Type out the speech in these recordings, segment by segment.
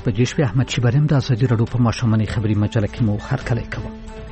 بجې شوې. احمد شیبریم د ازادي راډیو په ماشوماني خبري مجله کې مو هرکلی کوم.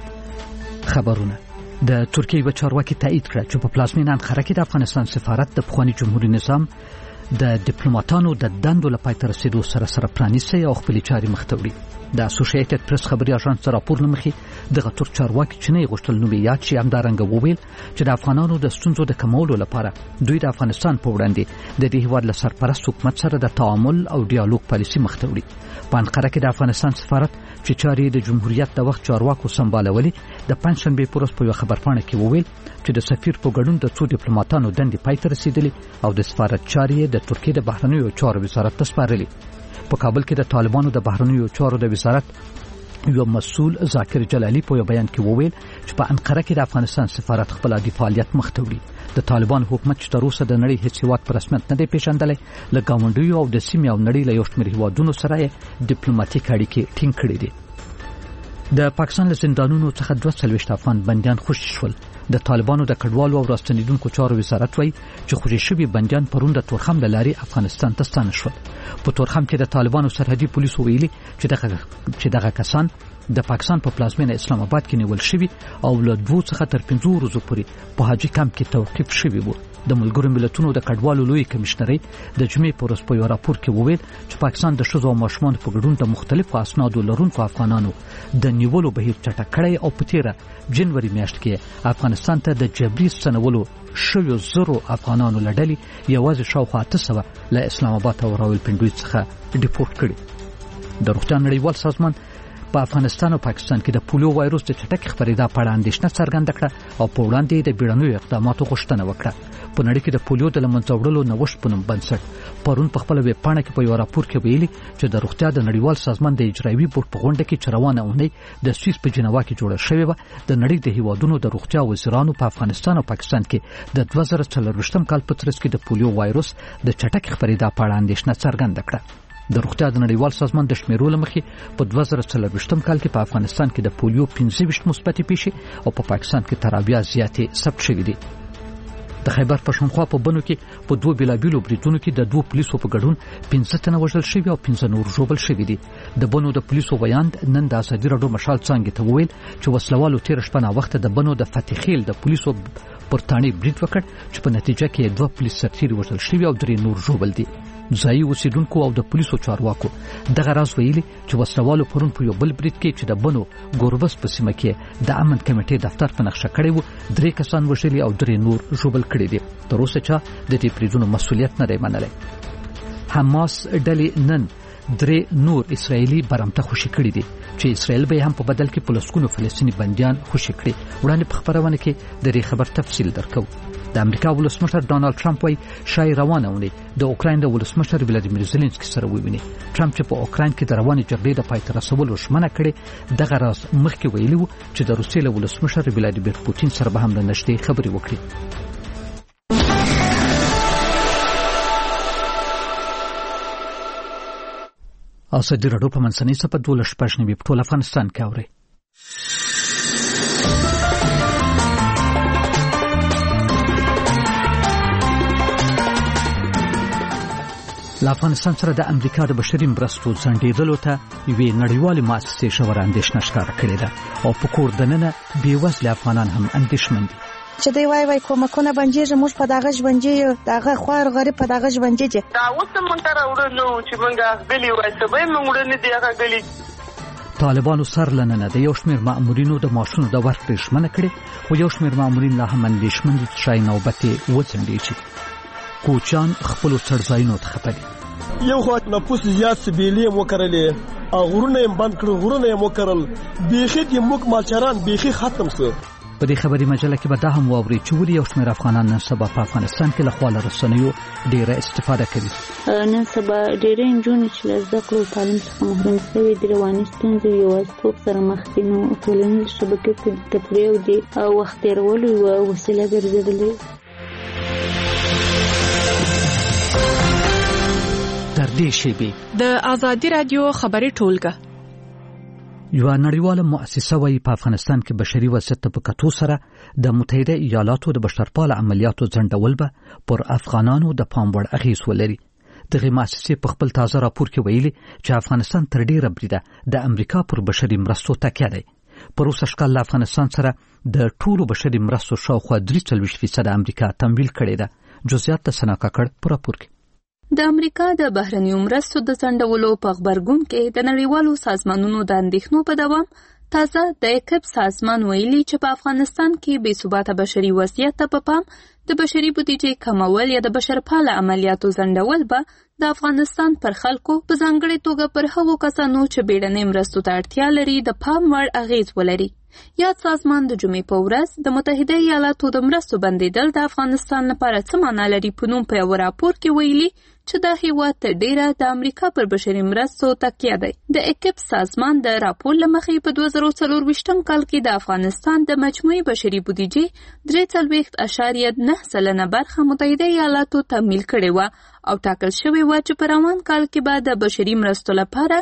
خبرونه د ترکیې یو چارواکي تایید کړ چې په پلازمینه انقره کې د افغانستان سفارت د پخوانی جمهوریت نظام د ډیپلوماټانو د دندو لپاره تر رسیدو سره پرانیسي او خپل چاري مختوري. د اسوسییټډ پریس خبري اژانس راپور لمخې د غټور چارواکي چې نه غوښتل نو بیا چې همدارنګ وویل چې د افغانانو د ستونزو د کمولو لپاره دوی د افغانستان په وړاندې د دې هیواد له سرپرست حکومت سره د تعامل او ډیالوګ پالیسي مختوري. په انقره کې د افغانستان سفارت چې چاري د جمهوریت د وخت چارواکو سمبالولي د پنځشنبه پورس په خبرپاڼه کې وویل چې د سفیر په ګډون د څو ډیپلوماټانو دندې پای ته رسیدلي او د سفارت چاري د ترکیې د بهرنیو چارو وزارت ته سپارلي. په کابل کې د طالبانو د بهرنیو چارو د وزارت یو مسؤل ذاکر جلالی په بیان کې وویل چې په انقره کې د افغانستان سفارت خپل عادي فعالیت مختوري. د طالبان حکومت چې تر اوسه د نړۍ هیڅ هیواد په رسمیت نه دی پیژندلی له ګاونډیو او د سیمې او نړۍ له یو شمېر هیوادونو سره ډیپلوماټیک اړیکې ټینګ کړي دي. د پاکستان له زندانونو څخه 42 افغان بندیان خوشي شول. د طالبانو د کډوالو او راستنیدونکو چارو وزارت وایي چې خوشي شوي بندیان پرون د تورخم له لارې افغانستان ته ستانه شول. په تورخم کې د طالبانو سرحدي پولیسو ویلي چې دغه کسان د پاکستان په پلازمینه اسلام آباد کې نیول شوي او له 2 څخه تر 5 ورځې پورې په حاجی کمپ کې توقیف شوي وو. د ملګرو ملتونو د کډوالو لوی کمشنري د جمعې په ورځ په یو راپور کې وویل چې پاکستان د ښځو او ماشومانو په ګډون د مختلفو اسنادو لرونکو افغانانو د نیولو بهیر چټک کړی او په تیره جنوري میاشت کې افغانستان ته د جبري ستنولو شویو زرو افغانانو لړلې یوازې شاوخوا 800 له اسلام آباد او راولپنډي څخه ډیپورټ کړي. د روغتیا نړیوال سازمان په افغانستان او پاکستان کې د پولیو وایروس د چټک خپرېدا په اړه اندېښنه څرګنده کړه او په وړاندې د بیړنیو اقداماتو غوښتنه وکړه. په نړۍ کې د پولیو د لمنځه وړلو نوښت په نوم بنسټ پرون په خپل ویب پاڼه کې په یو راپور کې ویلي چې د روغتیا د نړیوال سازمان د اجرایوي بورډ په غونډه کې چې روانه اونۍ د سویس په جنیوا کې جوړه شوې وه د نړۍ د هیوادونو د روغتیا وزیرانو په افغانستان او پاکستان کې د 2024 کال په ترڅ کې د پولیو وایروس د چټک خپرېدا په اړه اندېښنه څرګنده کړه. د روغتیا د نړیوال سازمان د شمیرو لمخې په 2024 کال کې په افغانستان کې د پولیو 25 مثبتې پیښې او په پاکستان کې تر 20 زیاتې ثبت شوې دي. د خیبر پښتونخوا په بنو کې په 2 بیلابیلو بریدونو کې د 2 پولیسو په ګډون 15 تنه وژل شوي او 15 نور ژوبل شوي دي. د بنو د پولیسو ویاند نن د ازادي راډیو مشال څنګه ته وویل چې وسلوالو تیر شپه نا وخت د بنو د فتحخیل د پولیسو پرتانی برید وکړ چې په نتیجه کې 2 پولیس سرتیري وژل شوي او 3 نور ژوبل دي. ځایي اوسیدونکو او د پولیسو چارواکو دغه راز ویلي چې وسلوالو پرون په یو بل برید کې چې د بنو ګوربس په سیمه کې د امن کمیټې دفتر په نقشه کړی و 3 کسان وژلي او 3 نور ژوبل کړي دي. تر اوسه چا د دې بریدونو مسؤلیت نه دی منلی. حماس ډلې نن 3 نور اسرایلی برمته خوشي کړي دي چې اسرائیل به هم په بدل کې پولیسونو فلسطینی بنديان خوشي کړي. وړاندې په خبرونه کې د دې خبر تفصیل درکو. د امریکا ولسمشر ډانلډ ټرمپ وايي شای روانه ونی د اوکراین د ولسمشر ولادیمیر زيلنسکي سره وویني. ټرمپ چې په اوکراین کې د روانې جګړې د پای ته رسولو ژمنه کړې دغه راز مخکې ویلي و چې د روسیې له ولسمشر ولادیمیر پوتین سره به هم د نشټې خبرې وکړي. ازادي راډیو په منځنۍ صفحه 12 په ټول افغانستان کې اوري. له افغانستان سره د امریکا د بشري مرستو ځنډېدلو ته یوې نړیوالې مؤسسې ژوره اندېښنه ښکاره کړې ده او په کور دننه بېوزله افغانان هم اندېښمن دي. چې دوی وایي کومکونه بنجېږي موږ په دغه ژوندې دغه خوار غریب په دغه ژوندې دي. دا اوس موږ ته راوړنو چې موږ غلي وای سبا موږ نه دی هغه غلي. طالبانو سر لننه د یو شمېر مامورینو د معاشونو د ورکړې ژمنه کړې خو یو شمېر مامورین لا هم اندېښمن دي چې شاید نوبت یې وځنډېږي. کوچیان خپلو څړځایونو ته ختلي. یو خو نفوس زیات سبیلې وکړلې غرونه یې بند کړل غرونه یې وکړل بیخي د موږ مالچران بیخي ختم شو. په دې خبري مجله کې به دا هم واوري چې ولې یو شمېر افغانان نن سبا په افغانستان کې له خواله رسنیو ډېره استفاده کوي. نن سبا ډېرې نجونې چې له زده کړو تعلیم څخه محروم شوي دي رواني ستونزې یوازیتوب سره مخ دي. نو ټولنیزې شبکې کې د تفریح او د وخت تېرولو یوه وسیله ګرځېدلې. تر دې شیبې د ازادي راډیو خبري ټولګه یو نړیواله مؤسسه وايي په افغانستان کې بشري وضعیت په کتو سره د متحده ایالاتو د بشرپاله عملیاتو ځنډول به پر افغانانو د پام وړ اغیز ولري. دغه مؤسسې په خپل تازه راپور کې ویلي چې افغانستان تر ډیره بریده د امریکا پر بشري مرستو تکیه دی. پروسه شکل افغانستان سره د ټولو بشري مرستو شاوخوا 43% امریکا تمویل کړې ده. جزئیات د سنا کاکړ په راپور کې. د امریکا د بهرنیو مرستو د ځنډولو په غبرګون کې د نړیوالو سازمانونو د اندېښنو په دوام تازه د اکب سازمان ویلي چې په افغانستان کې بې ثباته بشري وضعیت ته په پام د بشري بودیجې کمول یا د بشرپاله عملیاتو ځنډول به د افغانستان پر خلکو په ځانګړې توګه پر هغو کسانو چې بیړنۍ مرستو ته اړتیا لري د پام وړ اغیز ولري. یاد سازمان د جمعې په ورځ د متحده ایالاتو د مرستو بندیدل د افغانستان لپاره څه معنا لري په نوم په یو راپور کې ویلي چې دا هیواد تر ډیره د امریکا پر بشري مرستو تکیه دی. د اکب سازمان د راپور له مخې په 2024 کال کې د افغانستان د مجموعي بشري بودیجې 3.9% برخه متحده ایالاتو تمویل کړې وه او ټاکل شوی و چې په روان کال کې به د بشري مرستو لپاره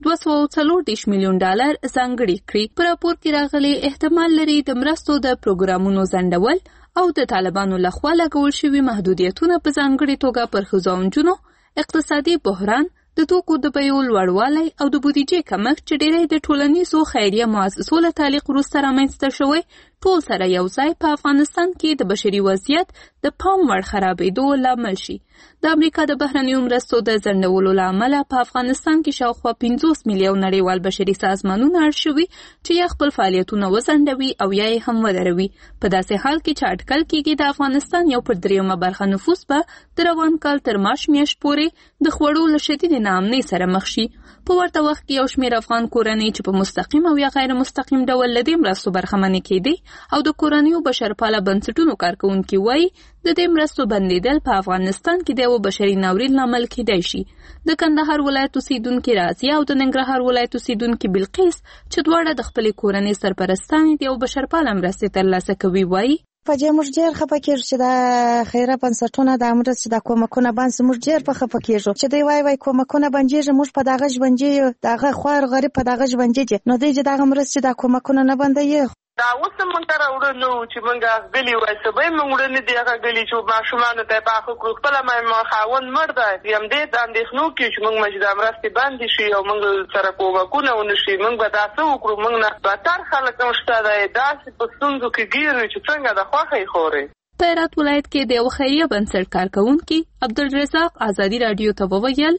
$240 میلیون ځانګړي کړي. په راپور کې راغلي احتمال لري د مرستو د پروګرامونو ځنډول او د طالبانو لخوا لګول شوي محدودیتونه په ځانګړې توګه پر ښځو او نجونو، اقتصادي بحران، د توکو د بیو لوړوالی او د بودیجې کمښت چې ډېری د ټولنیزو خیریه مؤسسو له تعلیق وروسته رامنځته شوی ټول سره یو ځای په افغانستان کې د بشري وضعیت د پام وړ خرابېدو لامل شي. د امریکا د بهرنیو مرستو د ځنډولو له امله په افغانستان کې شاوخوا 50 میلیون نړیوال بشري سازمانونه اړ شوي چې یا خپل فعالیتونه وځنډوي او یا یې هم ودروي. په داسې حال کې چې اټکل کېږي د افغانستان 1/3 برخه نفوس به د روان کال تر مارچ میاشت پورې د خوړو له شدید ناامنۍ سره مخ شي. په ورته وخت کې یو شمېر افغان کورنۍ چې په مستقیم او یا غیر مستقیم ډول له دې مرستو برخمنې کېدي او د کورنیو بشرپاله بنسټونو کارکوونکي وایي د دې مرستو بندیدل په افغانستان کې د یو بشري ناورین لامل کېدای شي. د کندهار ولایت اوسیدونکي راضیه او د ننګرهار ولایت اوسیدونکي بلقیس چې دواړه د خپلې کورنۍ سرپرستانې د یو بشرپاله مرستې ترلاسه کوي وایي په دې موږ ډېر خفه کېږو چې د خیره بنسټونه د مرستې د کومکونه باندې موږ ډېر په خفه کېږو چې دوی وایي کومکونه بندېږي، موږ په دغه ژوندي دغه خوار غریب په دغه ژوندي دي، نو دوی چې دغه مرستې د کومکونه نه بندوي. دا اوس موږ ته راوړنو چې موږ غلي وای سبا موږ ورنه دی هغه غلي چې ماشومان ته په خو خپل ما خاون مرده یم دې د اندېښنو کې چې موږ مجدا مرستې باندې شي او موږ سره کومکونه ونشي موږ به تاسو وکړو موږ نه بهتر خلک نشته دا داسې په ستونزو کې ګیرو چې څنګه د خوخې خوري. په هرات ولایت کې د یو خیریه بنسټ کارکونکي عبدالرزاق آزادي رادیو ته وویل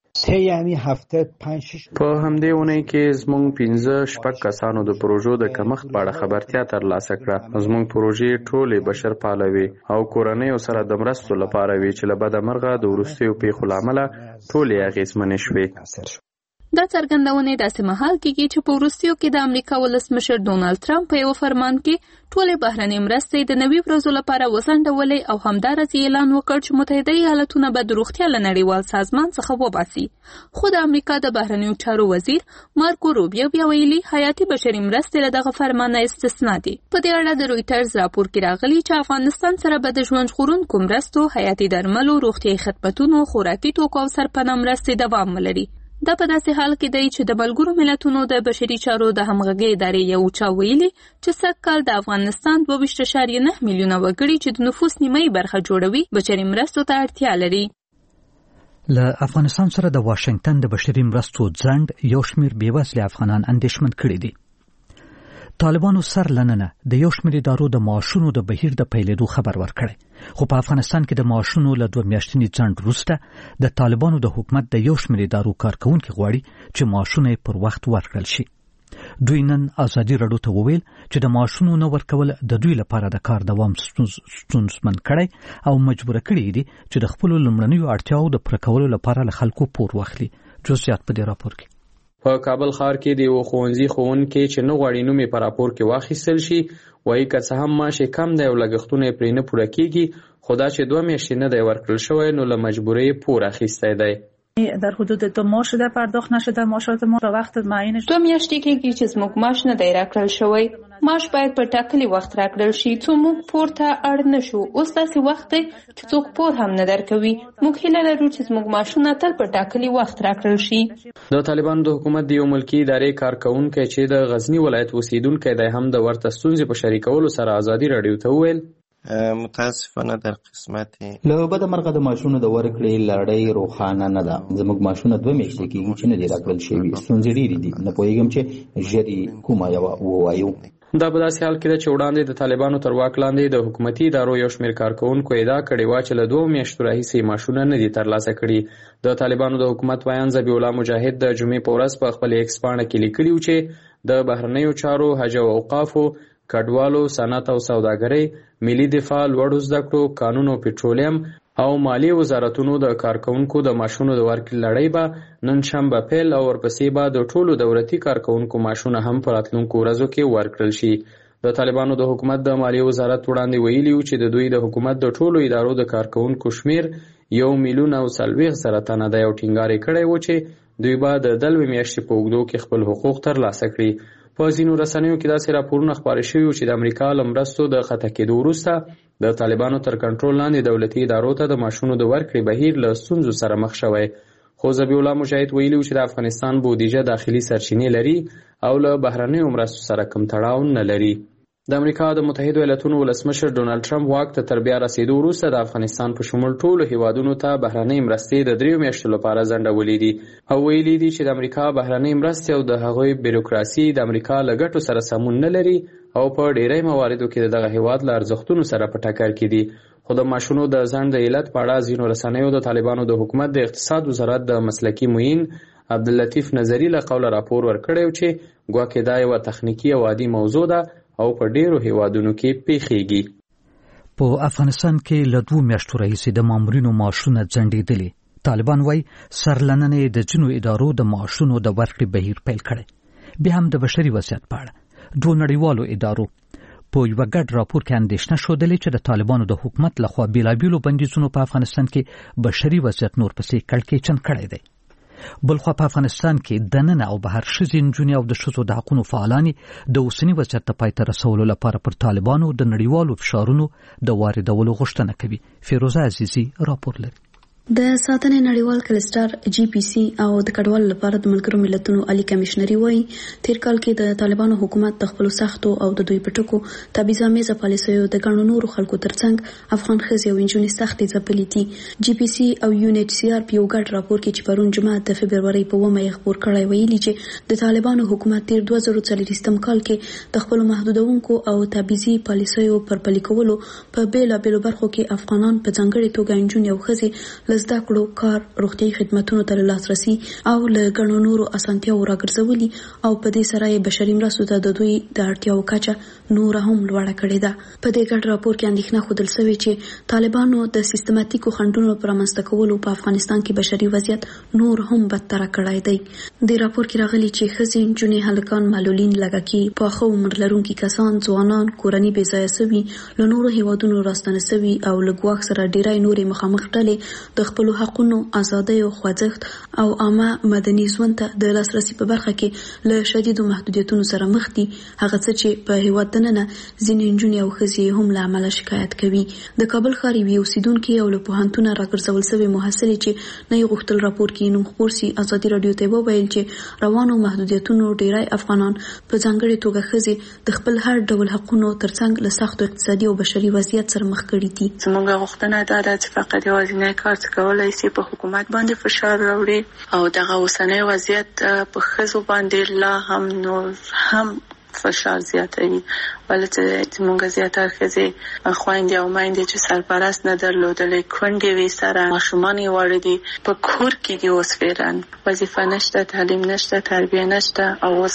په همدې اونۍ کې زموږ 15-16 کسانو د پروژو د کمښت په اړه خبرتیا ترلاسه کړه. زموږ پروژې ټولې بشرپاله وي او کورنیو سره د مرستو لپاره وي چې له بده مرغه د وروستیو پیښو له امله ټولې اغېزمنې شوې. دا څرګندونې داسې مهال کېږي چې په وروستیو کې د امریکا ولسمشر ډونالد ټرمپ په یو فرمان کې ټولې بهرنۍ مرستې د 90 ورځو لپاره وځنډولې او همداراز اعلان وکړ چې متحده ایالاتونه به د روغتیا له نړیوال سازمان څخه وباسي. خو د امریکا د بهرنیو چارو وزیر مارکو روبیو بیا ویلي حیاتي بشري مرستې له دغه فرمانه استثنا دي. په دې اړه د رویټرز راپور کې راغلي چې افغانستان سره به د ژوند ژغورونکو مرستو، حیاتي درملو، روغتیایي خدمتونو، خوراکي توکو او سرپناه مرستې دوام ولري. دا په داسې حال کې دی چې د ملګرو ملتونو د بشري چارو د همغږۍ ادارې یو چا ویلي چې سږکال د افغانستان 22.9 میلیونه وګړي چې د نفوس نیمایي برخه جوړوي بشري مرستو ته اړتیا لري. له افغانستان سره د واشنگټن د بشري مرستو ځنډ یو شمېر بېوزله افغانان اندېښمن کړي دي. طالبانو سر لننه د یو شمېر ادارو د معاشونو د بهیر د پیلېدو خبر ورکړی، خو په افغانستان کې د معاشونو له 2 میاشتني ځنډ وروسته د طالبانو د حکومت د یو شمېر ادارو کارکوونکي غواړي چې معاشونه یې پر وخت ورکړل شي. دوی نن ازادي راډیو ته وویل چې د معاشونو نه ورکول د دوی لپاره د کار دوام ستونزمن کړی او مجبوره کړي دي چې د خپلو لومړنیو اړتیاوو د پوره کولو لپاره له خلکو پور واخلي. جزئیات په دې راپور کې. په کابل ښار کې د یو ښوونځي ښوونکی چې نه غواړي نوم یې په راپور کې واخیستل شي وایي که څه هم معاش یې کم دی او لګښتونه یې پرې نه پوره کېږي، خو دا چې 2 میاشتې نه دی ورکړل شوی نو له مجبورۍ پور اخیستی دی. در حدود 2 ماه شده پرداخت نشده ماشات ما را وقت معینش 2 میاشتې کېږي چې زموږ معاش نه دی راکړل شوی. معاش باید په ټاکلي وخت راکړل شي څو موږ پور ته اړ نه شو. اوس داسې وخت دی چې څوک پور هم نه درکوي. موږ هیله لرو چې زموږ معاشونه تل په ټاکلي وخت راکړل شي. د طالبانو د حکومت د یو ملکي ادارې کارکوونکی چې د غزني ولایت اوسیدونکی دی هم د ورته ستونزې په شریکولو سره ازادي راډیو ته وویل متاسفانه در قسمت له بده مرغه د ماشونو د ورکړې لړۍ روښانه نه ده. زموږ ماشونه 2 میاشتې کېږي چې نه دي راکړل شوي. ستونزې ډېرې دي. نه پوهېږم چې ژر یې کومه یوه ووایو. دا په داسې حال کې ده چې وړاندې د طالبانو تر واک لاندې د حکومتي ادارو یو شمېر کارکوونکو ادعا کړې وه چې له 2 میاشتو راهیسې ماشونه نه دي ترلاسه کړي. د طالبانو د حکومت ویان ذبیح الله مجاهد د جمعې په ورځ په خپل ایکس پاڼه کې لیکلي و چې د بهرنیو چارو، حج او اوقافو، کډوالو، صنعت او سوداګرۍ، ملي دفاع، لوړو زده کړو، قانون او پټرولیم او مالی وزارتونو د کارکوونکو د ماشونو د ورکړې لړۍ به نن شنبه پیل او ورپسې به د ټولو دولتي کارکوونکو ماشونه هم په راتلونکو ورځو کې ورکړل شي. د طالبانو د حکومت د مالی وزارت وړاندې ویلي و چې د دوی د حکومت د ټولو ادارو د کارکوونکو شمیر 1,40,000 تنه دی او ټینګار یې کړی و چې دوی به د دلوي میاشتې په اوږدو کې خپل حقوق ترلاسه کړي. په ځینو رسنیو کې داسې راپورونه خپاره شوي و چې د امریکا له مرستو د قطع کېدو وروسته د طالبانو تر کنټرول لاندې دولتي ادارو ته د ماشونو د ورکړې بهیر له ستونزو سره مخ شوی. خو ذبیح الله مجاهد ویلي و چې د افغانستان بودیجه داخلي سرچینې لري او له بهرنیو مرستو سره کوم تړاو نه لري. د امریکا د متحده ایالاتونو ولسمشر ډونالډ ټرمپ واک ته تر بیا رسیدو وروسته د افغانستان په شمول ټولو هیوادونو ته بهرنۍ مرستې د 3 میاشتو لپاره ځنډولې دي او ویلي دي چې د امریکا بهرنۍ مرستې او د هغوی بیروکراسي د امریکا له ګټو سره سمون نه لري او په ډیری مواردو کې دغه هیواد له ارزښتونو سره په ټکر کې دي. خو د ماشونو د ځنډ د علت په اړه ځینو رسنیو د طالبانو د حکومت د اقتصاد وزارت د مسلکي معین عبداللطیف نظري له قوله راپور ورکړی چې ګواکې دا یوه تخنیکي او عادي موضوع ده او په ډیرو هیوادونو کې پیښیږي. په افغانستان کې له 2 میاشتو راهیسې د مامورینو معاشونه ځنډېدلي. طالبان وايي سرلننې د ځینو ادارو د معاشونو د ورکړې بهیر پیل کړی. بیا هم د بشري وضعیت په اړه 2 نړیوالو ادارو په یوه ګډ راپور کې اندېښنه ښودلې چې د طالبانو د حکومت لخوا بېلابېلو بندیزونو په افغانستان کې بشري وضعیت نور پسې کړکېچن کړی دی. بلخوا په افغانستان کې دننه او بهر ښځې، نجونې او د ښځو د حقونو فعالانې د اوسني وضعیت د پای ته رسولو لپاره پر طالبانو د نړیوالو فشارونو د واردولو غوښتنه کوي. فیروزه عزیزي راپور لري. د ساتنې نړیوال کلستر GPC او د کډوالو لپاره د ملګرو ملتونو عالی کمشنري وایي تیر کال کې د طالبانو حکومت د خپل سختو او د دوی پټکو تبعیضامیزه پالیسیو د ګڼو نورو خلکو ترڅنګ افغان ښځې او نجونې سختې ځپلې دي. GPC او UNHCR په یو ګډ راپور کې چې پرون جمعه د فبرورۍ په 1 یې خپور کړی ویلي چې د طالبانو حکومت تیر 2040 کال کې د خپل محدودونکو او تبعیضي پالیسیو پر پلي کولو په بیلابېلو برخو کې افغانان په ځانګړي توګه نجونې او ښځې زده کړو، کار، روغتیايي خدماتونو ته لاسرسي او له ګڼو نورو اسانتیاوو راګرځولي او په دې سره یې بشري مرستو ته د دوی د اړتیاوو کچه نوره هم لوړه کړې ده. په دې ګډ راپور کې اندېښنه ښودل شوې چې طالبانو د سیستماتیکو خنډونو پر رامنځته کولو په افغانستان کې بشري وضعیت نور هم بدتر کړی دی. د راپور کې راغلي چې ښځې، نجونې، هلکان، معلولین، لږکي، پاخه عمر لرونکي کسان، ځوانان، کورنۍ بې ځایه سوي، له نورو هیوادونو راستنه سوي او له ګواښ سره ډیری نورې مخامخ ډلې د خپلو حقونو، ازادیو، خوځښت او عامه مدني ژوند ته د لاسرسي په برخه کې له شدیدو محدودیتونو سره مخ دي، هغه څه چې په هیواد دننه ځینې نجونې او ښځې هم له امله شکایت کوي. د کابل ښار یوې اوسیدونکې او له پوهنتونه راګرځول شوې محصلې چې نه یې غوښتل راپور کې نوم خپور سي ازادي راډیو ته وویل چې روانو محدودیتونو ډیری افغانان په ځانګړې توګه ښځې د خپل هر ډول حقونو ترڅنګ له سختو اقتصادي او بشري وضعیت سره مخ کړي دي. زموږ غوښتنه دا ده چې فقط یوازینی کار څه کولای شي په حکومت باندې فشار راوړي او دغه اوسنی وضعیت په ښځو باندې لا هم نور هم فشار زیاتوي، ولې چې زموږ زیاتره ښځې خویندې او میندې چې سرپرست نه درلودلې، کونډې وې، سره ماشومان یې واړه دي، په کور کې دي، اوس فعلا وظیفه نشته، تعلیم نشته، تربیه نشته او اوس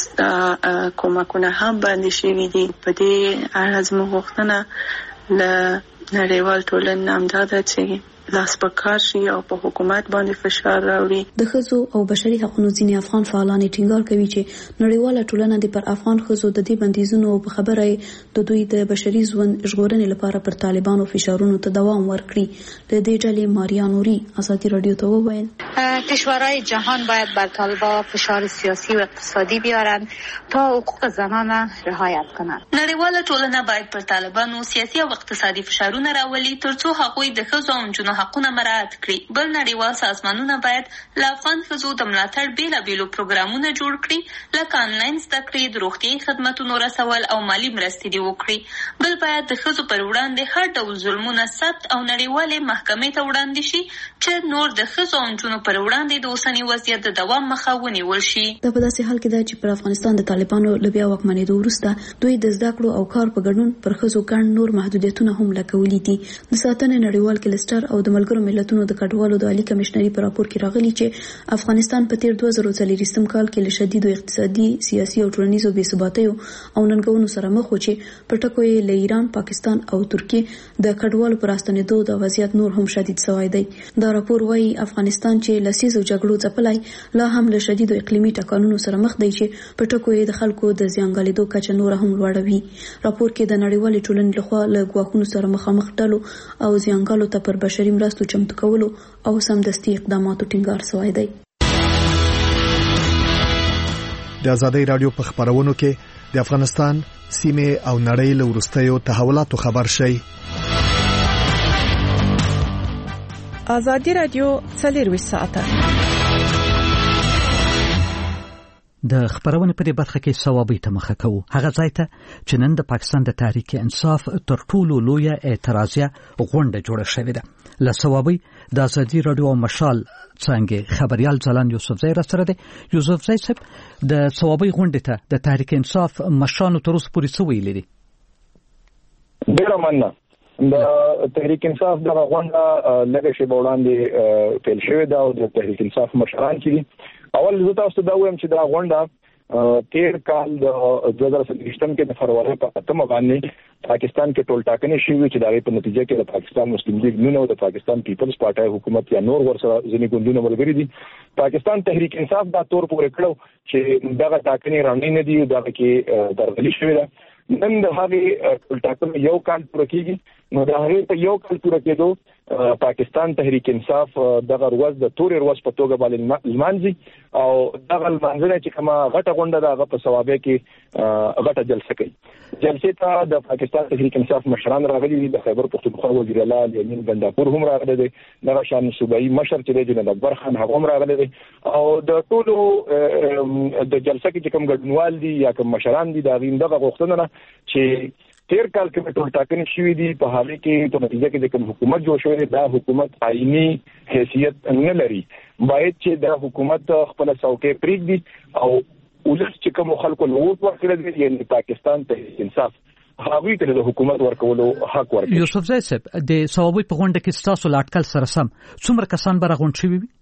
کومکونه هم بندې شوي دي. په دې اړه زموږ غوښتنه له نړیوال ټولنې همدا ده چې لاس په کار شي او په حکومت باندې فشار راوړي. د ښځو او بشري حقوقو ځینې افغان فعالان ټینګار کوي چې نړیواله ټولنه د پر افغان ښځو د دې بندیزونو په خبره د دوی د بشري ژوند ژغورنې لپاره پر طالبانو فشارونو ته دوام ورکړي. د دې ډلې ماریا نوري ازادي راډیو ته وویل کشورهای جهان باید بر طالبان فشار سیاسی و اقتصادی بیارن تا حقوق زنان رعایت کنند. نړیواله ټولنه باید پر طالبانو سیاسي او اقتصادي فشارونه راولي ترڅو هغوی د ښځو او نجونو حقونه مراعات کړي. بل نړیوال سازمانونه باید له افغان ښځو د ملاتړ بیلابیلو پروګرامونه جوړ کړي، لکه انلاین زده کړې، د روغتیايي خدمتونو رسول او مالي مرستې دې وکړي. بل باید د ښځو پر وړاندې هر ډول ظلمونه ثبت او نړیوالې محکمې ته وړاندې شي چې نور د ښځو او نجونو پر وړاندې د اوسني وضعیت د دوام مخه ونیول شي. دا په داسې حال کې ده چې پر افغانستان د طالبانو له بیا واکمنېدو وروسته دوی د زده کړو او کار په ګډون پر ښځو ګڼ نور محدودیتونه هم لګولي دي. د ساتنې نړیوال کلسټر او د ملګرو ملتونو د کډوالو د عالی کمشنري په راپور کې راغلي چې افغانستان په تیر 2023 کال کې له شدیدو اقتصادي، سیاسي او ټولنیزو بېثباتیو او ننګونو سره مخ و چې په ټکو یې له ایران، پاکستان او ترکیې د کډوالو پر راستنېدو د وضعیت نور هم شدید شوی دی. دا راپور وايي افغانستان چې لسیزو جګړو ځپلی لا هم له شدیدو اقلیمي ټکانونو سره مخ دی چې په ټکو یې د خلکو د زیانګالېدو کچه نور هم لوړه وي. راپور کې د نړیوالې ټولنې لخوا له ګواښونو سره مخامخ ډلو او زیانګالو ته پر بشري مرستو چمتو کولو او سمدستي اقداماتو ټینګار شوی دی. د آزادۍ رادیو په خبرونو کې د افغانستان سیمه او نړۍ له وروستیو تحولاتو خبر شي. آزادۍ رادیو 24 ساعته د خبرونه په دې برخه کې ثوابي ته مخه کوو. هغه ځای ته چې نن د پاکستان د تحریک انصاف تر ټولو لویه اعتراضیه غونډه جوړه شوې ده. له ثوابي د آزادۍ رادیو او مشال څنګه خبريال ځلان یوسفزی را سره دی. یوسفزی صاحب د ثوابي غونډه ته د تحریک انصاف مشانو تر اوسه پورې څه ویلي دي؟ ډیره مننه. د تحریک انصاف د غونډه لږه شی وړاندې پیل شوې ده او د تحریک انصاف مشران چې اول زه تاسو ته دا وایم چې دا غونډه تیر کال د 2023 کې د فروری په 8 باندې پاکستان کې ټول ټاکنې شوې چې دا په نتیجه کې د پاکستان مسلم لیگ نون او د پاکستان پیپلز پارټي حکومت یا نور ورسره ځینې ګوندونه ملګري دي. پاکستان تحریک انصاف دا تور پورې کړو چې دغه ټاکنې رانه نه دي، دغه کې درغلي شوې ده. نن د هغه ټول ټاکنې یو کال پوره کیږي. نو د هغه په یو کال پوره کېدو پاکستان تحریک انصاف دغه ورځ د تورې ورځ په توګه باندې لمانځي او دغه لمانځنه چې کومه غټه غونډه ده هغه په ثوابه کې غټه جلسه کوي. جلسه ته د پاکستان تحریک انصاف مشران راغلي دي، د خیبر پختونخوا وزیر اعلی یمین ګنداپور هم راغلي دي، دغه شان صوبایي مشر چې دی جناب اکبر خان هغه هم راغلي دي او د ټولو د جلسه کې کوم ګډونوال دي یا کوم مشران دي دا غوښتنه غوښتنه چې تیر کال کې ټول ټاکنې شوې دي په حال کې په نتیجه کې د کوم حکومت جوړ شوی دی دا حکومت آئینی حیثیت نه لري. باید چې دا حکومت خپل څوکۍ پرېږدي او ولس چې کوم خلکو لوټ ورکړي دي یعنی پاکستان تحریک انصاف هغوی ته د حکومت ورکولو حق ورکړي. یوسفزی صاحب د ثوابي په غونډه کې ستاسو لاټکل سره سم څومره کسان به راغونډ شوي وي؟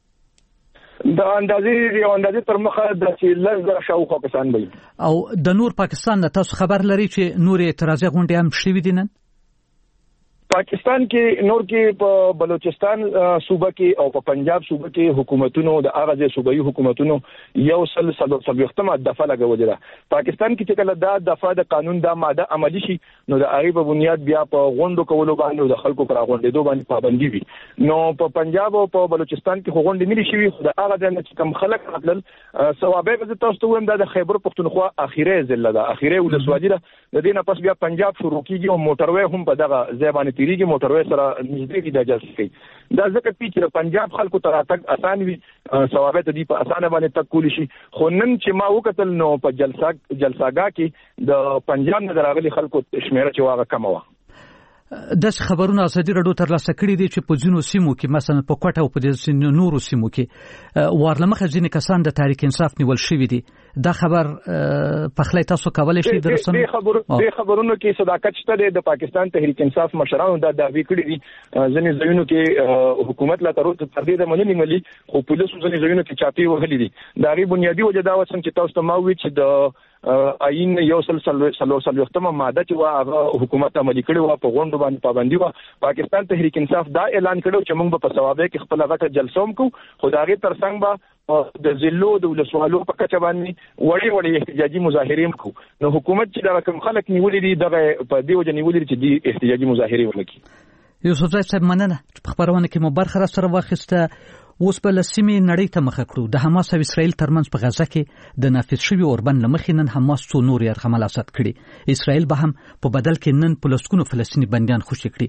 د اندازې پر مخه د لږ شاوخوا کسان وي. او د نور پاکستان نه تاسو خبر لري چې نور اعتراضي غونډې هم شوي دي نن؟ پاکستان کې نور کې په بلوچستان صوبه کې او په پنجاب صوبه کې حکومتونو د هغه صوبایي حکومتونو یو سل ختمه دفعه لګولې ده. پاکستان کې چې کله دا دفعه د قانون دا ماده عملی شي نو د هغه په بنیاد بیا په غونډو کولو باندې د خلکو پر غونډېدو باندې پابندي وي. نو په پنجاب او په بلوچستان کې غونډې نه لري شوی خو د هغه ځای چې کم خلک راتلل ثوابه به تاسو ته وایم د خیبر پختونخوا اخیره ضلع ده، اخیره ولسوالی ده. د دې نه پس بیا پنجاب شروع کیږي او موټروي هم په دغه ځای باندې تیریږي، موټروي سره نږدې د اجازه کوي. دا ځکه چې پنجاب خلکو ته راتګ اسان وي، ثوابه ته دی په اسانه باندې تک کولی شي. خو نن چې ما وکتل نو په جلساګه کې د پنجاب نه راغلي خلکو شمیره چې واغه کم و. د خبرونو ازادي رادیو تر لاسه کړي دي چې په ځینو سیمو کې مثلا په کوټه او په ځینو نورو سیمو کې وارلمخه ځینې کسان د تحریک انصاف نیول شوي دي. دا خبر په خله تاسو کولای شئ درسنه د خبرونو کې صداقت شته د پاکستان تحریک انصاف مشرانو دا دعوی کړي دي. ځینې ځایونو کې حکومت لا تر اوسه تر دې منلي ملي خو پولیسو ځینې ځایونو کې چاپی وهلي دي. دا غي بنیادی وجه دا وسم چې تاسو ته ما وی چې د آئین یو سل ختمه ماده چې هغه حکومت عملي کړي و په غونډو باندې پابندي و. پاکستان تحریک انصاف دا اعلان کړو چې موږ په ثوابه کې خپل غټه جلسه هم کوو خو دا غي ترڅنګ به د ضلعو د ولسوالو په کچه باندې وړي احتجاجي مظاهرې هم کوو. نو حکومت چې دا کوم خلک نیولې دي دغه په دې وجه نیولې چې دي احتجاجي مظاهرې وکړي. یوسفزی صاحب مننه په خبرونه کې مو برخه سره واخیسته. اوس په لسیمې نړۍ ته مخه کړو. د حماس او اسرائیل ترمنځ په غزه کې د نافذ شوی اوربند لمخې نن حماس څو نور یرغمل اسد کړي. اسرائیل به هم په بدل کې نن په لسګونو فلسطینی بندیان خوشي کړي.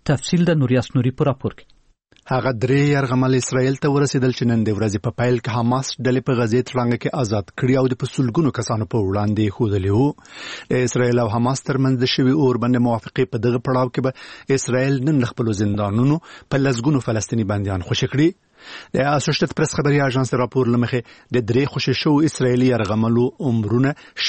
تفصیل د نوریاس نوري په راپور کې. هغه درې یرغمل اسرائیل ته ورسېدل چې نن د ورځې په پیل کې حماس ډلې په غزې تړانګه کې آزاد کړي او د پسولګونو کسانو په وړاندې ښودلي وو. د اسرائیل او حماس ترمنځ د شوي اور باندې موافقې په دغه پړاو کې به اسرائیل نن له خپلو زندانونو په لسګونو فلسطیني بندیان خوشي کړي. د اسوسییټډ پریس خبري اژانس راپور لمخې د درې خوشي شو اسرائیلي یرغملو عمرونه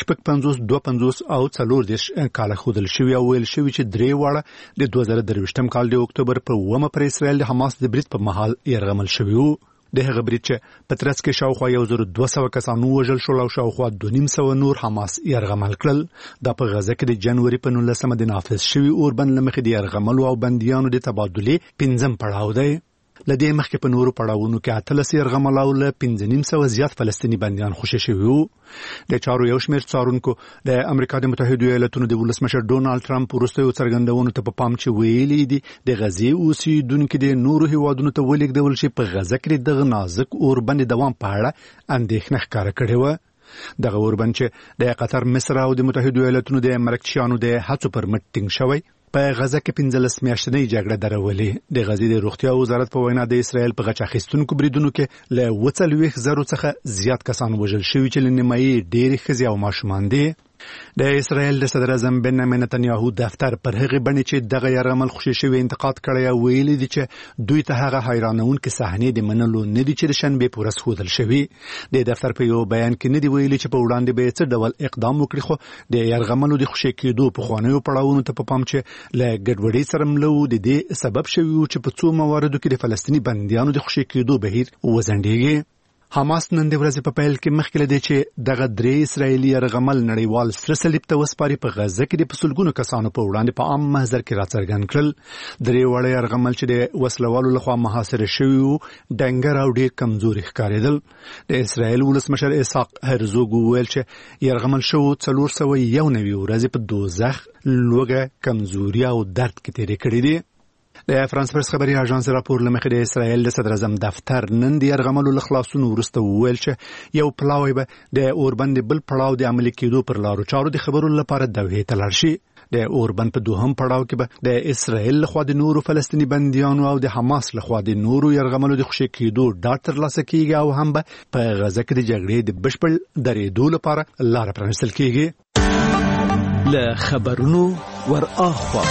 55 52 او 40 کال خودل شوی او ویل شوی چې درې واړه د 2023م کال د اکتوبر په 1 پر اسرائیل د حماس د برید په محل یرغمل شوی وو. د هغه برید چې په ترڅ کې شاوخوا 1200 کسانو وژل شول او شاوخوا 250 نور حماس یرغمل کړل. د په غزه کې د جنوري په 19 د نافذ شوی اور بند لمخې د یرغملو او بنديانو د تبادلې 5م پړاو دی. لدې مخکې په نورو پړاوونو کې 18 یرغمل او له 1500 زیات فلسطیني بندیان خوشي شوي وو. د چارو یو شمېر څارونکو د امریکا د متحده ایالاتونو د ولسمشر ډونالد ټرمپ وروستیو څرګندونو ته په پام چې ویلي دي د غزې اوسیدونکو د نورو هیوادونو ته ولېږدول شي په غزه کې دغه نازک اور باندې دوام په اړه اندېښنه ښکاره کړې وه. دغه اور باندې چې د قطر، مصر او د متحده ایالاتونو د مرکچیانو د هڅو پر مټ ټینګ شوی په غزه کې 15 میاشتنۍ جګړه درولې. د غزې د روغتیا وزارت په وینا د اسرائیل په غچ اخیستونکو بریدونو کې له 40,000 څخه زیات کسان وژل شوي چې له نیمایي ډېرې ښځې او ماشومان دي. د اسرائیل د صدر اعظم بنیامین نتنیاهو دفتر پر هغه باندې چې دغه یرغمل خوشي شوی انتقاد کړی او ویلي دي چې دوی ته هغه حیرانونکې صحنې د منلو نه دي چې د شنبې په ورځ ښودل شوي. د دفتر په یو بیان کې نه دی ویلي چې په وړاندې به څه ډول اقدام وکړي، خو د یرغملو د خوشي کېدو په خوانیو پړاوونو ته په پام چې له ګډوډۍ سره ملو د دې سبب شوی چې په څو مواردو کې د فلسطیني بندیانو د خوشي کېدو بهیر وزنډېږي. حماس نن د ورځې په پیل کې مخکې له دې چې دغه درې اسرائیلي یرغمل نړیوال سره صلیب ته وسپاري په غزه کې د پسولګونو کسانو په وړاندې په عام محضر کې راڅرګند کړل. درې واړه یرغمل چې د وسلوالو لخوا محاصره شوي وو ډنګر او ډېر کمزوري ښکارېدل. د اسرائیل ولسمشر اسحاق هرزوګ وویل چې یرغمل شوو 491 ورځې په دوزخ، لوږه، کمزوري او درد کې تېرې کړې دي. د فرانس پریس خبري اژانس راپور لمخې د اسرائیل د صدر اعظم دفتر نن د یرغملو له خلاصونو وروسته وویل چې یو پلاوی به د اوربند بل پړاو د عملي کېدو پر لارو چارو د خبرو لپاره دوحې ته لاړ شي. د اوربند په دوهم پړاو کې به د اسرائیل لخوا د نورو فلسطیني بندیانو او د حماس لخوا د نورو یرغملو د خوشي کېدو ډاډ ترلاسه کیږي او هم به په غزه کې د جګړې د بشپړ درېدو لپاره لار پرانیستل کیږي. له خبرونو ور اخوا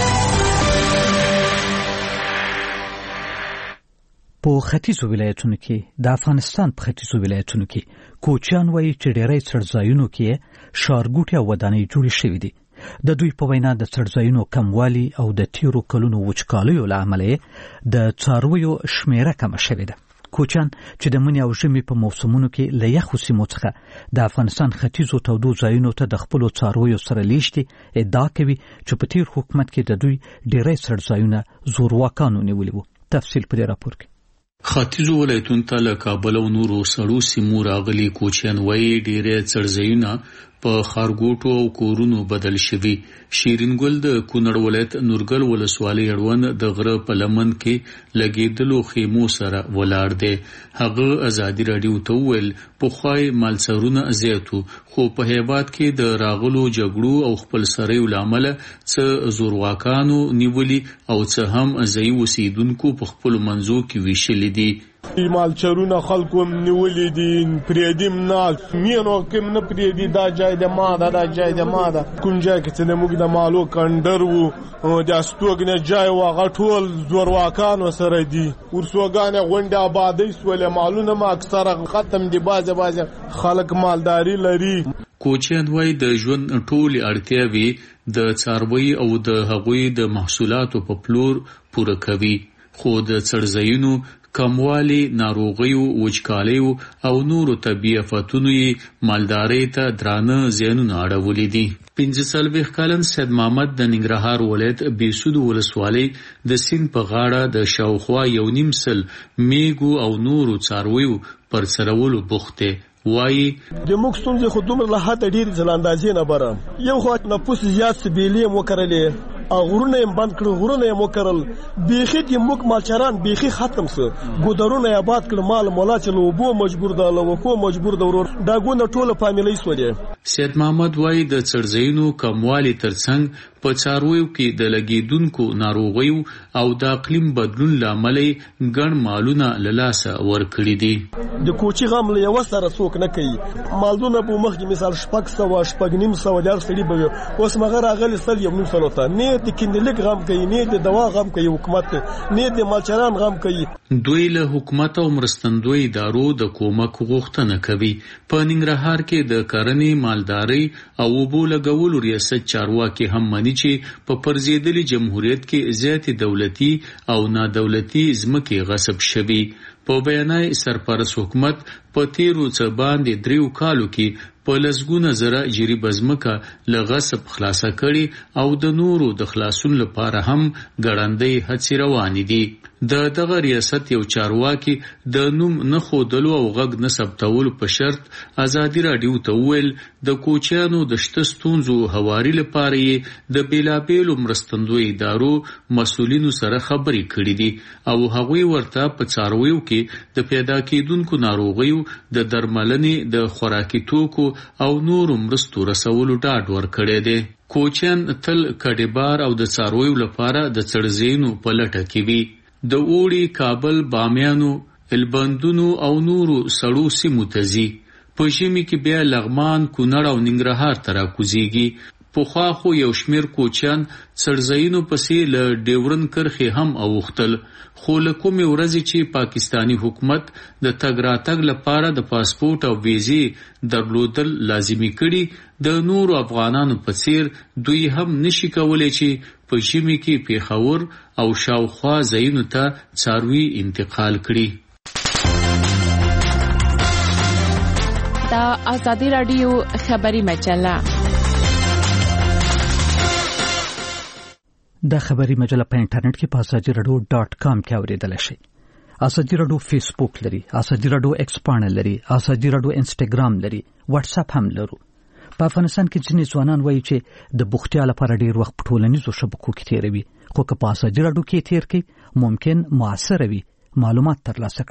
په ختیځو ولایتونو کې د افغانستان په ختیځو ولایتونو کې کوچیان وایي چې ډېری څړځایونو کې ښارګوټي او ودانۍ جوړې شوې دي. د دوی په وینا د څړځایونو کموالي او د تیرو کلونو وچکالیو له امله د څارویو شمیره کمه شوې ده. کوچیان چې د مني او ژمي په موسمونو کې له یخو سیمو څخه د افغانستان ختیځو تودو ځایونو ته د خپلو څارویو سره لیږدي ادعا کوي چې په تیر حکومت کې د دوی ډېری څړځایونه زورواکانو نیولي وو. تفصیل په دې راپور کې. ختیځو ولایتونو ته له کابل او نورو سړو سیمو راغلي کوچیان وایي ډېری څړځایونه په ښارګوټو او کورونو بدل شوي. شیرینګل د کونړ ولایت نورګل ولسوالۍ اړوند د غره په لمن کې لګېدلو خیمو سره ولاړ دی. هغه ازادي راډیو ته وویل پخوای مالڅارونه زیاتو، خو په هیواد کې د راغلو جګړو او خپل سریو له امله څه زورواکانو نیولي او څه هم ځایي اوسیدونکو په خپلو منځو کې ویشلي دي. مالچرونه خلکو نیولې دي، پریدیم نه مینو کوم نه پریدي، دا جای د ما ده، دا جای د ما ده. کوم جای کې چې موږ د مالو کندر وو د استوګنه جای واغ ټول زورواکانو سره دي. ورسوګانه غونډه آبادی سولې مالونه ما اکثره ختم دي. بازه خلک مالداري لري. کوچیان وایي د ژوند ټولې اړتیاوې د څاروي او د هغوی د محصولاتو په پلور پوره کوي، خو د څړځایونو کموالی، ناروغیو، وچکالیو او نورو طبیعي آفتونو یې مالدارۍ ته درانه زیانونه اړولي دي. 45 کلن سید محمد د ننګرهار ولایت بیسود ولسوالۍ د سیند په غاړه د شاوخوا 1.5 سل میږو او نورو څارویو پر څرولو بوخت دی. وایي د موږ ستونزې خو دومره له حده ډېرې ځلاندازې نه بره. یو خو نفوس زیات سبیلې هم وکرلې، غرونه یې بند کړل، غرونه یې وکرل، بیخي د موږ مالچران بیخي ختم سه، ګودرونه یې آباد کړل، مال مولا چې له اوبو مجبور ده، له وښو مجبور ده، ورور ډاګونه ټوله فامیلۍ سولې. سید محمد وایي د څړځایونو کموالي ترڅنګ په څارویو کې د لګیدونکو ناروغیو او د اقلیم بدلون لامل ګڼ مالونه له لاسه ورکړي دي. د کوچي غم له یو سره څوک نه کوي. مالونه په مخ کې مثال شپږ نیم سو د سړي به اوس مغه راغلي سل یو نیم سو ته نه د کیندلیک غم کوي نه د دوا غم کوي حکومت نه د مالچران غم کوي. دوی له حکومت او مرستندوی ادارو د کومک غوښتنه کوي. په ننګرهار کې د کرنې مالدارۍ او اوبو لګولو ریاست چارواکي هم مانی چې په پرزیدلي جمهوریت کې زیاتې دولتي او نادولتي ځمکې غصب شوي. په بیانای سرپرست حکومت په تیرو څه باندې 3 کالو کې په لسګونه زره جریبه ځمکه له غصب خلاصه کړي او د نورو د خلاصون لپاره هم ګړندۍ هڅې روانې دي. دغه ریاست یو چارواکي د نوم نه ښودلو او غږ نه ثبتولو په شرط ازادي راډیو ته وویل د کوچیانو د شته ستونزو هواري لپاره یې د بیلابیلو مرستندوی ادارو مسؤلینو سره خبرې کړې دي او هغوی ورته په څارویو کې د پیدا کېدونکو ناروغیو د درملنې د خوراکي توکو او نورو مرستو رسولو ډاډ ورکړی دی. کوچیان تل کډبار او د څارویو لپاره د څړځایونو په لټه کې وي. د اوړي کابل، بامیانو، البندونو او نورو سړو سیمو ته ځي. په ژمي کې بیا لغمان، کونړ او ننګرهار ته راکوزیږي. پخوا خو یو شمیر کوچیان څړځایونو پسې له ډیورن کرښې هم اوښتل، خو له کومې ورځې چې پاکستانی حکومت د تګ راتګ لپاره د پاسپورت او ویزې درلودل لازمي کړي، د نورو افغانانو په څیر دوی هم نشي کولای چې په ژمي کې پیښور او شاوخوا ځایونو ته څاروي انتقال کړي. دا ازادي راډیو خبري مجله. دا خبري مجله په انټرنیټ کې په azadiradio.com کې اوریدل شي. ازادي راډیو فیسبوک لري، ازادي راډیو ایکس پاڼه لري، ازادي راډیو انسټاګرام لري، واتس اپ هم لرو. په افغانستان کې ځینې ځوانان وایي چې د بوختیا لپاره ډیر وخت په ټولنیزو شبکو کې تیروي، خو که په ازادي راډیو کې تیر کړي ممکن موثر وي معلومات ترلاسه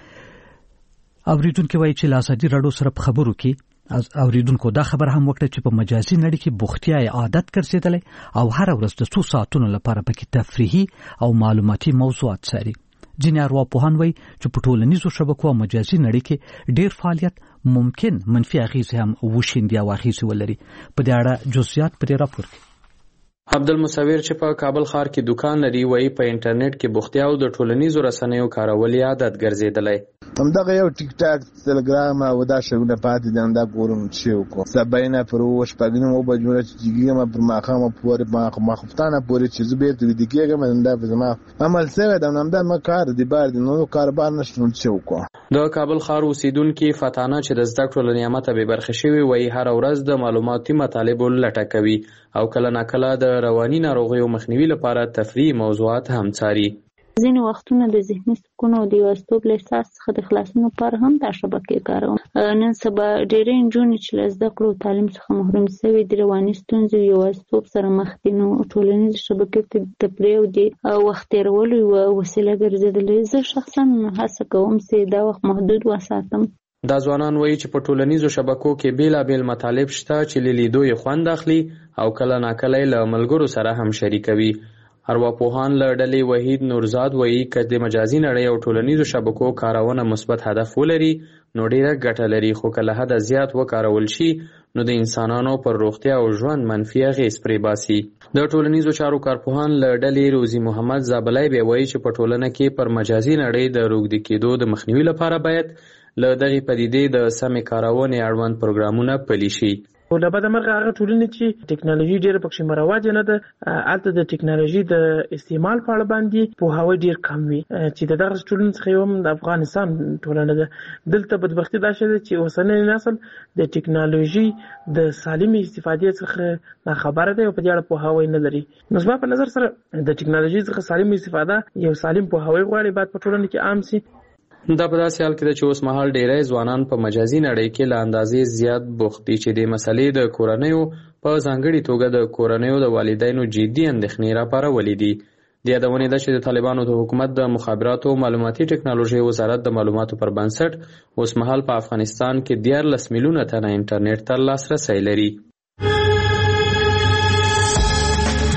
کړي. اوریدونکو وایي چې ازادي راډیو سره په خبرو کې اوریدونکو دا خبر هم وکړه چې په مجازي نړۍ کې بوختیا عادت ګرځیدلې او هر ورځ د 2 ساعتونو لپاره پکې تفریحي او معلوماتي موضوعات څاري. ځینې ارواپوهان وایي چې په ټولنیزو شبکو او مجازي نړۍ کې ډیر فعالیت ممکن منفي اغیزې هم وشیندي او اغیزې ولري. په دې اړه جزئیات په دې راپور کې عبدالمصور چې په کابل ښار کې دکان لري وایي په انټرنیټ کې بوختیا او د ټولنیزو رسنیو کارول عادت ګرځیدلی. همدغه یو ټیک ټاک، تلګرام او دا شغله پاتې دي. همدا ګورم چې وکړو سباینه پر شپږ او بجو چې کېږم پر ماښام پورې ماخفتانه پورې چې زه بیرته ویده کېږم. همدا په زما عمل سوی ده. همدا ما کار دی بار دی، نو کاروبار نشته چې وکړو. د کابل ښار اوسیدونکي فتانه چې د زده کړو له نعمته بې برخې شوي وایي هره ورځ د معلوماتي مطالبو لټه کوي او کله ناکله د رواني ناروغیو مخنیوي لپاره تفریحي موضوعات هم څاري. ځینې وختونه د ذهني سکون او د یوازیتوب له احساس څخه د خلاصون لپاره هم دا شبکې کاروم. نن سبا ډېرې نجونې چې له زده کړو او تعلیم څخه محروم شوي د رواني ستونزو او یوازیتوب سره مخ دي، نو ټولنیزې شبکې ته د تفریح او د وخت تېرولو یوه وسیله ګرځېدلې. زه شخصا هڅه کوم چې دا وخت محدود وساتم. دا ځوانان وایي چې په ټولنیزو شبکو کې بیلابیل مطالب شته چې له لیدو یې خوند اخلي او کله ناکله له ملګرو سره هم شریکوي. ارواپوهان له ډلې وحید نورزاد وایي که د مجازي نړۍ او ټولنیزو شبکو کارونه مثبت هدف ولري نو ډیره ګټه لري، خو که له حده زیات وکارول شي نو د انسانانو پر روغتیا او ژوند منفي اغېز پرې باسي. د ټولنیزو چارو کارپوهان له ډلې روزي محمد زابلای بیا وایي چې په ټولنه کې پر مجازي نړۍ د روږدي کېدو د مخنیوي لپاره باید له دغې پدیدې د سمې کارونې اړوند پروګرامونه پلي شي. له بده مرغه هغه ټولنې چې ټکنالوژي ډېره پکې مروجه نه ده، هلته د ټکنالوژي د استعمال په اړه باندې پوهاوی ډېر کم وي، چې د دغه ټولنې څخه یو هم د افغانستان ټولنه ده. دلته بدبختي دا شوه چې اوسنی نسل د ټکنالوژي د سالمې استفادې څخه ناخبره دی او په دې اړه پوهاوی نه لري. نو زما په نظر سره د ټکنالوژي څخه سالم استفاده یو سالم پوهاوی غواړي باید په ټولنه کې عام شي. دا په داسې حال کې ده چې اوس مهال ډیری ځوانان په مجازي نړۍ کې له اندازې زیات بوخت دي چې د مسلې د کورنیو په ځانګړې توګه د کورنیو د والدینو جدي اندېښنې راپارولې دي. د یادونې ده چې د طالبانو د حکومت د مخابراتو او معلوماتي ټکنالوژۍ وزارت د معلوماتو پر بنسټ اوس مهال په افغانستان کې 14 میلیونه تنه انټرنیټ ته لاسرسی لري.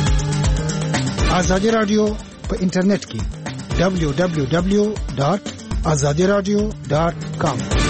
ازادي رادیو په انټرنیټ کې www.azadiradio.com